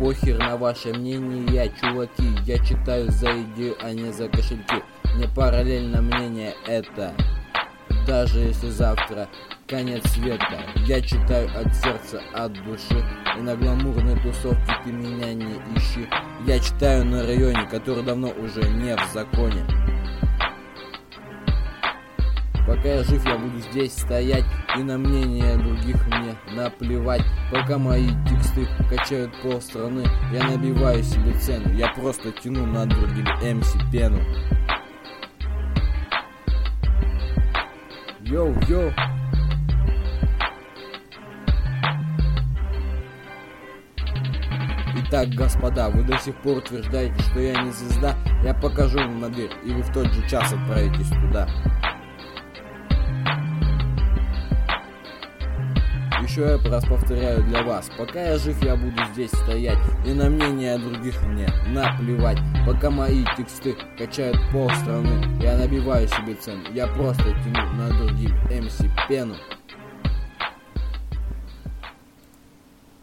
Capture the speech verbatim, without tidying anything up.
похер на ваше мнение, чуваки. Я читаю за идею, а не за кошельки. Не параллельно мнение это. Даже если завтра конец света, я читаю от сердца, от души. И на гламурной тусовке ты меня не ищи. Я читаю на районе, который давно уже не в законе. Пока я жив, я буду здесь стоять, и на мнение других мне наплевать. Пока мои тексты качают полстраны, я набиваю себе цену. Я просто тяну над другим эм си пену. Йоу-йоу. Итак, господа, вы до сих пор утверждаете, что я не звезда. Я покажу вам на дверь, и вы в тот же час отправитесь туда. Еще я раз повторяю для вас. Пока я жив, я буду здесь стоять, и на мнение других мне наплевать. Пока мои тексты качают полстраны, я набиваю себе цену. Я просто тяну на другим эм си пену.